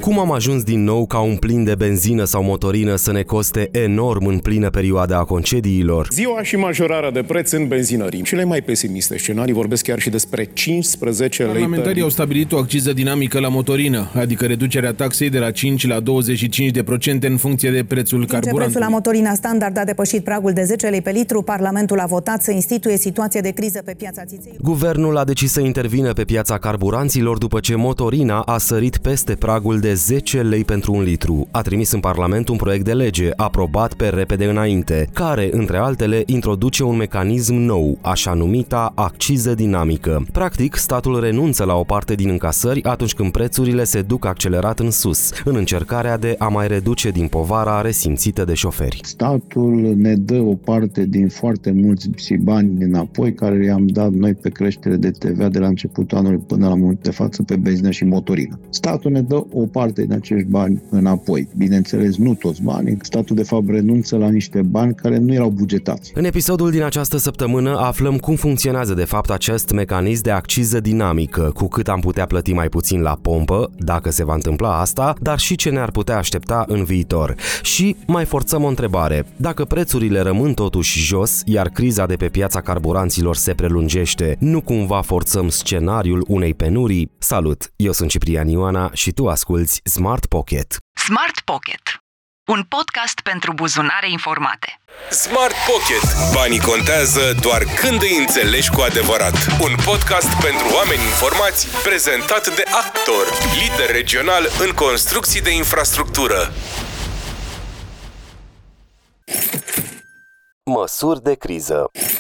Cum am ajuns din nou ca un plin de benzină sau motorină să ne coste enorm în plină perioada a concediilor? Ziua și majorarea de preț în benzinării. Cele mai pesimiste scenarii vorbesc chiar și despre 15 lei. Parlamentarii au stabilit o acciză dinamică la motorină, adică reducerea taxei de la 5 la 25% în funcție de prețul carburantului. Prețul la motorina standard a depășit pragul de 10 lei pe litru. Parlamentul a votat să instituie situație de criză pe piața țiței. Guvernul a decis să intervină pe piața carburanților după ce motorina a sărit peste pragul de 10 lei pentru un litru. A trimis în Parlament un proiect de lege, aprobat pe repede înainte, care, între altele, introduce un mecanism nou, așa numita acciză dinamică. Practic, statul renunță la o parte din încasări atunci când prețurile se duc accelerat în sus, în încercarea de a mai reduce din povara resimțită de șoferi. Statul ne dă o parte din foarte mulți bani înapoi, care i-am dat noi pe creștere de TVA de la începutul anului până la momentul de față pe benzină și motorină. Statul ne dă o parte din acești bani înapoi. Bineînțeles, nu toți banii. Statul, de fapt, renunță la niște bani care nu erau bugetați. În episodul din această săptămână aflăm cum funcționează de fapt acest mecanism de acciză dinamică, cu cât am putea plăti mai puțin la pompă, dacă se va întâmpla asta, dar și ce ne-ar putea aștepta în viitor. Și mai forțăm o întrebare. Dacă prețurile rămân totuși jos, iar criza de pe piața carburanților se prelungește, nu cumva forțăm scenariul unei penurii? Salut! Eu sunt Ciprian Ioana și tu asculți Smart Pocket. Smart Pocket, un podcast pentru buzunare informate. Smart Pocket. Banii contează doar când îi înțelegi cu adevărat. Un podcast pentru oameni informați, prezentat de Actor, lider regional în construcții de infrastructură. Măsuri de criză.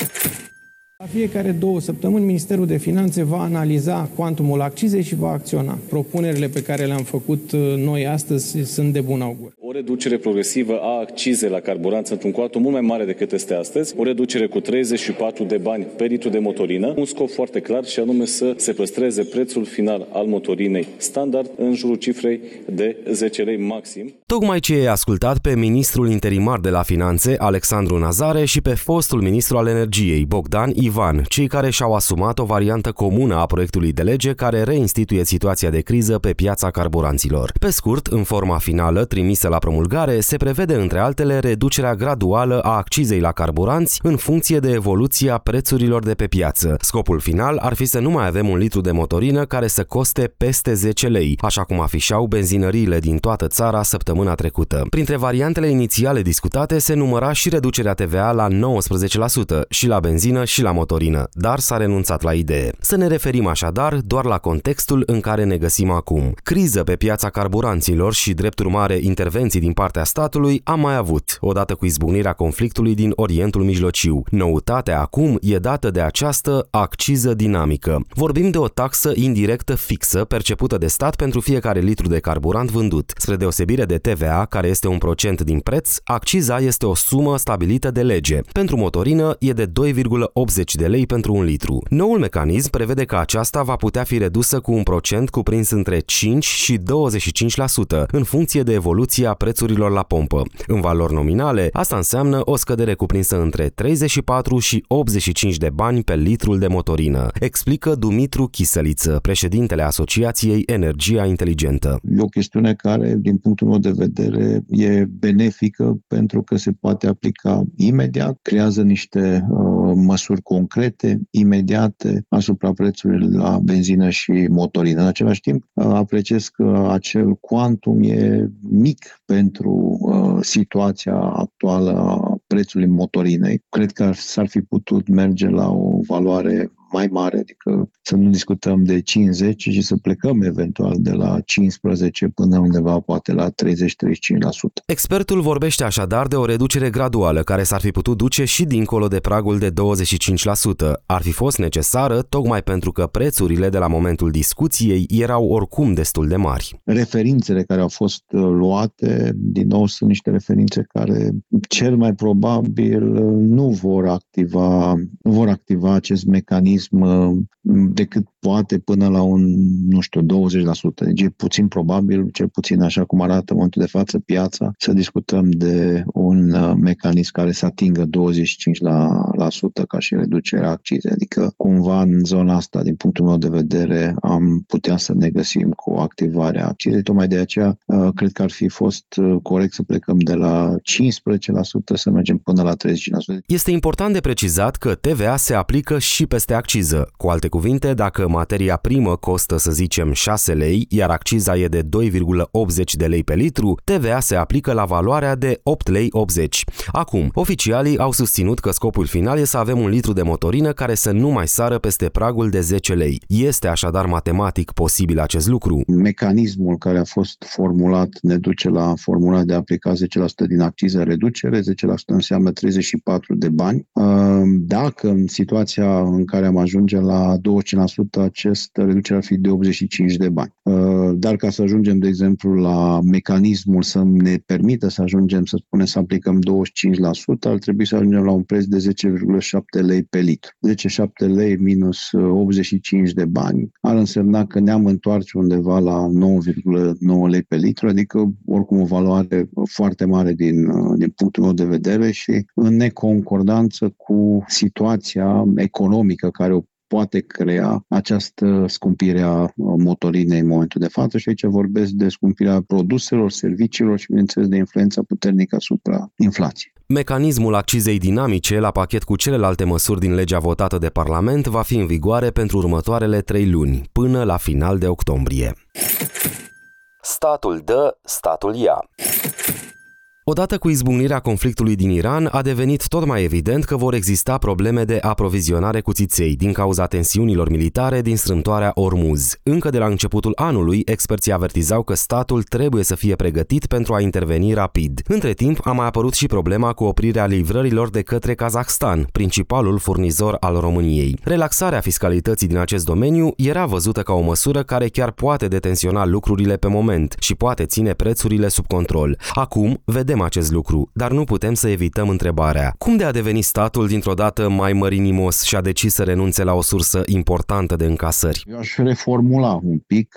La fiecare 2 săptămâni, Ministerul de Finanțe va analiza cuantumul accizei și va acționa. Propunerile pe care le-am făcut noi astăzi sunt de bun augur. O reducere progresivă a accizei la carburanți într-un cuantum mult mai mare decât este astăzi, o reducere cu 34 de bani pe litru de motorină, un scop foarte clar și anume să se păstreze prețul final al motorinei standard în jurul cifrei de 10 lei maxim. Tocmai ce ai ascultat pe ministrul interimar de la Finanțe, Alexandru Nazare, și pe fostul ministru al Energiei, Bogdan Ivan, cei care și-au asumat o variantă comună a proiectului de lege care reinstituie situația de criză pe piața carburanților. Pe scurt, în forma finală trimisă la promulgare, se prevede între altele reducerea graduală a accizei la carburanți în funcție de evoluția prețurilor de pe piață. Scopul final ar fi să nu mai avem un litru de motorină care să coste peste 10 lei, așa cum afișau benzinăriile din toată țara săptămâna trecută. Printre variantele inițiale discutate se număra și reducerea TVA la 19% și la benzină și la motorină, dar s-a renunțat la idee. Să ne referim așadar doar la contextul în care ne găsim acum. Criză pe piața carburanților și, drept urmare, intervenții din partea statului am mai avut, odată cu izbucnirea conflictului din Orientul Mijlociu. Noutatea acum e dată de această acciză dinamică. Vorbim de o taxă indirectă fixă percepută de stat pentru fiecare litru de carburant vândut. Spre deosebire de TVA, care este un procent din preț, acciza este o sumă stabilită de lege. Pentru motorină e de 2,80 de lei pentru un litru. Noul mecanism prevede că aceasta va putea fi redusă cu un procent cuprins între 5 și 25% în funcție de evoluția prețurilor la pompă. În valori nominale, asta înseamnă o scădere cuprinsă între 34 și 85 de bani pe litrul de motorină, explică Dumitru Chisăliță, președintele Asociației Energia Inteligentă. E o chestiune care, din punctul meu de vedere, e benefică pentru că se poate aplica imediat, creează niște măsuri concrete, imediate, asupra prețurilor la benzină și motorină. În același timp, apreciez că acel cuantum e mic pentru situația actuală a prețului motorinei. Cred că s-ar fi putut merge la o valoare mai mare, adică să nu discutăm de 50, ci să plecăm eventual de la 15 până undeva poate la 30-35%. Expertul vorbește așadar de o reducere graduală care s-ar fi putut duce și dincolo de pragul de 25%. Ar fi fost necesară tocmai pentru că prețurile de la momentul discuției erau oricum destul de mari. Referințele care au fost luate, din nou, sunt niște referințe care cel mai probabil nu vor activa acest mecanism mecanism decât poate până la un, 20%. Deci e puțin probabil, cel puțin așa cum arată în momentul de față piața, să discutăm de un mecanism care să atingă 25% ca și reducerea accizei. Adică cumva în zona asta, din punctul meu de vedere, am putea să ne găsim cu o activare a accizei. Tocmai de aceea cred că ar fi fost corect să plecăm de la 15% să mergem până la 35%. Este important de precizat că TVA se aplică și peste acciză. Cu alte cuvinte, dacă materia primă costă, să zicem, 6 lei, iar acciza e de 2,80 de lei pe litru, TVA se aplică la valoarea de 8,80 lei. Acum, oficialii au susținut că scopul final e să avem un litru de motorină care să nu mai sară peste pragul de 10 lei. Este așadar matematic posibil acest lucru. Mecanismul care a fost formulat ne duce la formula de a aplica 10% din acciză reducere, 10% înseamnă 34 de bani. Dacă în situația în care am ajunge la 20%, această reducere ar fi de 85 de bani. Dar ca să ajungem, de exemplu, la mecanismul să ne permită să ajungem, să spunem, să aplicăm 25%, ar trebui să ajungem la un preț de 10,7 lei pe litru. 10,7 lei minus 85 de bani ar însemna că ne-am întoarce undeva la 9,9 lei pe litru, adică oricum o valoare foarte mare din punctul meu de vedere și în neconcordanță cu situația economică care o poate crea această scumpire a motorinei în momentul de față și aici vorbesc de scumpirea produselor, serviciilor și, bineînțeles, de influența puternică asupra inflației. Mecanismul accizei dinamice, la pachet cu celelalte măsuri din legea votată de Parlament, va fi în vigoare pentru următoarele 3 luni, până la final de octombrie. Statul dă, statul ia. Odată cu izbucnirea conflictului din Iran, a devenit tot mai evident că vor exista probleme de aprovizionare cu țiței din cauza tensiunilor militare din strâmtoarea Ormuz. Încă de la începutul anului, experții avertizau că statul trebuie să fie pregătit pentru a interveni rapid. Între timp, a mai apărut și problema cu oprirea livrărilor de către Kazahstan, principalul furnizor al României. Relaxarea fiscalității din acest domeniu era văzută ca o măsură care chiar poate detensiona lucrurile pe moment și poate ține prețurile sub control. Acum, vedem acest lucru, dar nu putem să evităm întrebarea: cum de a devenit statul dintr-o dată mai mărinimos și a decis să renunțe la o sursă importantă de încasări? Eu aș reformula un pic.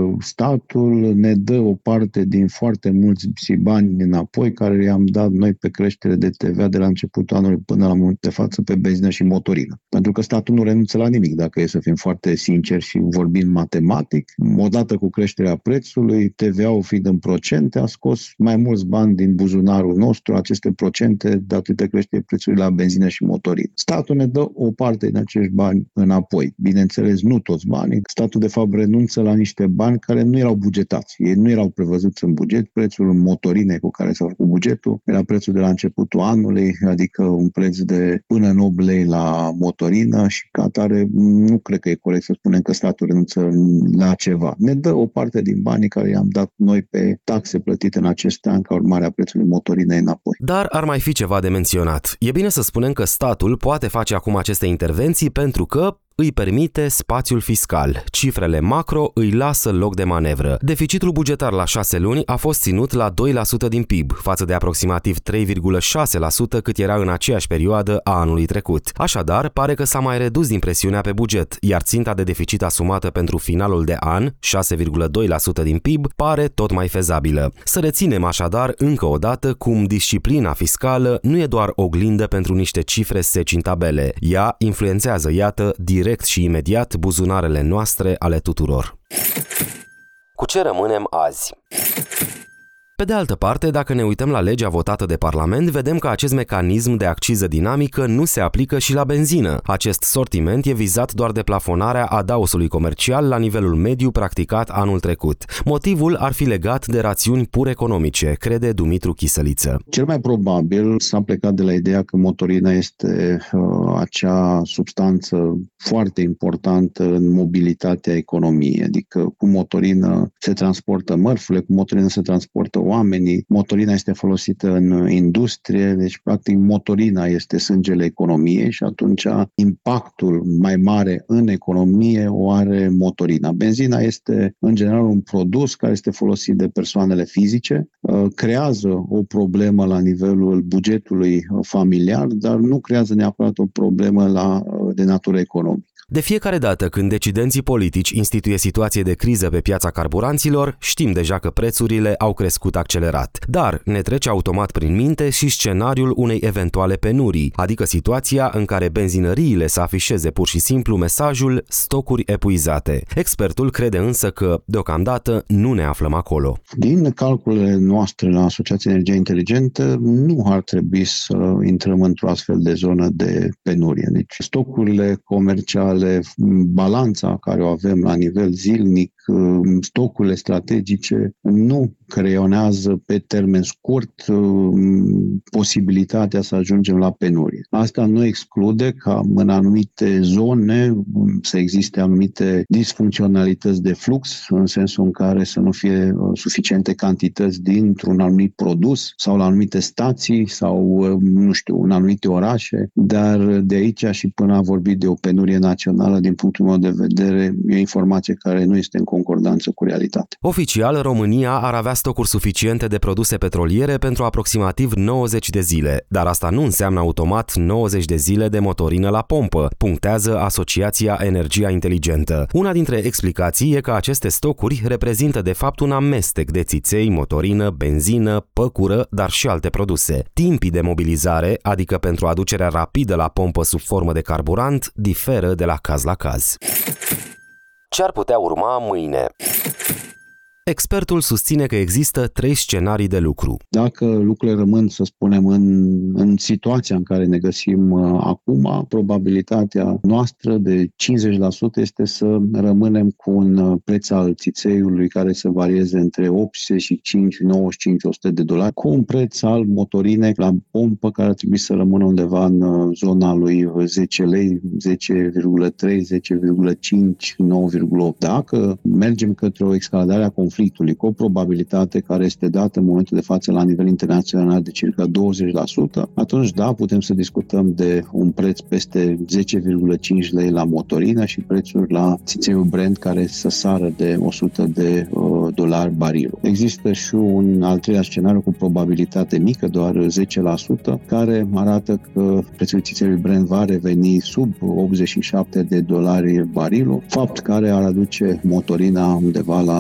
Statul ne dă o parte din foarte mulți bani înapoi care i-am dat noi pe creștere de TVA de la începutul anului până la momentul de față pe benzină și motorină. Pentru că statul nu renunță la nimic, dacă e să fim foarte sinceri și vorbind matematic. Odată cu creșterea prețului, TVA-ul fiind în procente, a scos mai mulți bani din buzunarul nostru, aceste procente datorită creșterii prețului la benzină și motorină. Statul ne dă o parte din acești bani înapoi. Bineînțeles, nu toți banii. Statul, de fapt, renunță la niște bani care nu erau bugetați. Ei nu erau prevăzuți în buget. Prețul motorinei cu care s-a făcut bugetul era prețul de la începutul anului, adică un preț de până în 8 lei la motorină și ca atare nu cred că e corect să spunem că statul renunță la ceva. Ne dă o parte din banii care i-am dat noi pe taxe plătite în acest an ca urmare a prețului motorinei înapoi. Dar ar mai fi ceva de menționat. E bine să spunem că statul poate face acum aceste intervenții pentru că îi permite spațiul fiscal. Cifrele macro îi lasă loc de manevră. Deficitul bugetar la 6 luni a fost ținut la 2% din PIB, față de aproximativ 3,6% cât era în aceeași perioadă a anului trecut. Așadar, pare că s-a mai redus din presiunea pe buget, iar ținta de deficit asumată pentru finalul de an, 6,2% din PIB, pare tot mai fezabilă. Să reținem așadar încă o dată cum disciplina fiscală nu e doar oglindă pentru niște cifre seci în tabele. Ea influențează, iată, direct și imediat buzunarele noastre ale tuturor. Cu ce rămânem azi? Pe de altă parte, dacă ne uităm la legea votată de Parlament, vedem că acest mecanism de acciză dinamică nu se aplică și la benzină. Acest sortiment e vizat doar de plafonarea adaosului comercial la nivelul mediu practicat anul trecut. Motivul ar fi legat de rațiuni pur economice, crede Dumitru Chisăliță. Cel mai probabil s-a plecat de la ideea că motorina este acea substanță foarte importantă în mobilitatea economiei, adică cu motorină se transportă mărfurile, cu motorină se transportă oamenii, motorina este folosită în industrie, deci practic motorina este sângele economiei și atunci impactul mai mare în economie o are motorina. Benzina este în general un produs care este folosit de persoanele fizice, creează o problemă la nivelul bugetului familiar, dar nu creează neapărat o problemă de natură economică. De fiecare dată când decidenții politici instituie situație de criză pe piața carburanților, știm deja că prețurile au crescut accelerat. Dar ne trece automat prin minte și scenariul unei eventuale penurii, adică situația în care benzinăriile să afișeze pur și simplu mesajul stocuri epuizate. Expertul crede însă că, deocamdată, nu ne aflăm acolo. Din calculele noastre la Asociația Energie Inteligentă, nu ar trebui să intrăm într-o astfel de zonă de penurie. Deci stocurile comerciale, balanța care o avem la nivel zilnic, stocurile strategice nu creionează pe termen scurt posibilitatea să ajungem la penurie. Asta nu exclude ca în anumite zone să existe anumite disfuncționalități de flux, în sensul în care să nu fie suficiente cantități dintr-un anumit produs sau la anumite stații sau, în anumite orașe, dar de aici și până a vorbi de o penurie națională, din punctul meu de vedere, e o informație care nu este în concordanță cu realitatea. Oficial, România ar avea stocuri suficiente de produse petroliere pentru aproximativ 90 de zile, dar asta nu înseamnă automat 90 de zile de motorină la pompă, punctează Asociația Energia Inteligentă. Una dintre explicații e că aceste stocuri reprezintă de fapt un amestec de țiței, motorină, benzină, păcură, dar și alte produse. Timpii de mobilizare, adică pentru aducerea rapidă la pompă sub formă de carburant, diferă de la caz la caz. Ce ar putea urma mâine? Expertul susține că există 3 scenarii de lucru. Dacă lucrurile rămân, să spunem, în situația în care ne găsim acum, probabilitatea noastră de 50% este să rămânem cu un preț al țițeiului care să varieze între 85, 95, 100 de dolari, cu un preț al motorinei la pompă care ar trebui să rămână undeva în zona lui 10 lei, 10,3, 10,5, 9,8. Dacă mergem către o escaladare a conflictului cu o probabilitate care este dată în momentul de față la nivel internațional de circa 20%, atunci da, putem să discutăm de un preț peste 10,5 lei la motorină și prețuri la țițeiul Brent care să sară de 100 de dolari barilul. Există și un al treilea scenariu cu probabilitate mică, doar 10%, care arată că prețul țițeiului Brent va reveni sub 87 de dolari barilul, fapt care ar aduce motorina undeva la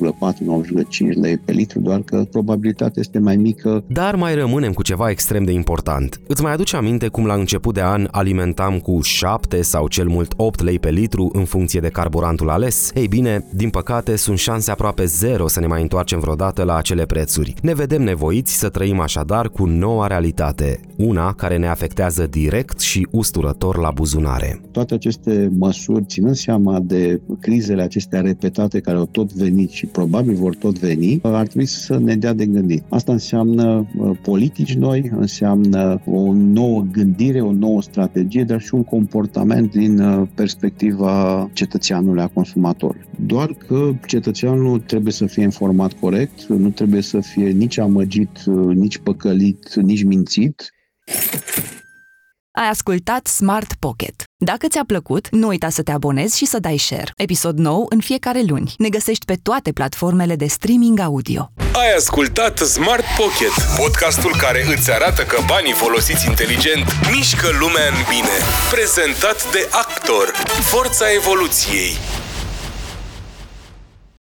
9,5 lei pe litru, doar că probabilitatea este mai mică. Dar mai rămânem cu ceva extrem de important. Îți mai aduce aminte cum la început de an alimentam cu 7 sau cel mult 8 lei pe litru în funcție de carburantul ales? Ei bine, din păcate sunt șanse aproape zero să ne mai întoarcem vreodată la acele prețuri. Ne vedem nevoiți să trăim așadar cu noua realitate, una care ne afectează direct și usturător la buzunare. Toate aceste măsuri, ținând seama de crizele acestea repetate care au tot venit și probabil vor tot veni, ar trebui să ne dea de gândit. Asta înseamnă politici noi, înseamnă o nouă gândire, o nouă strategie, dar și un comportament din perspectiva cetățeanului, a consumatorului. Doar că cetățeanul trebuie să fie informat corect, nu trebuie să fie nici amăgit, nici păcălit, nici mințit. Ai ascultat Smart Pocket. Dacă ți-a plăcut, nu uita să te abonezi și să dai share. Episod nou în fiecare luni. Ne găsești pe toate platformele de streaming audio. Ai ascultat Smart Pocket, podcastul care îți arată că banii folosiți inteligent mișcă lumea în bine. Prezentat de Actor, forța evoluției.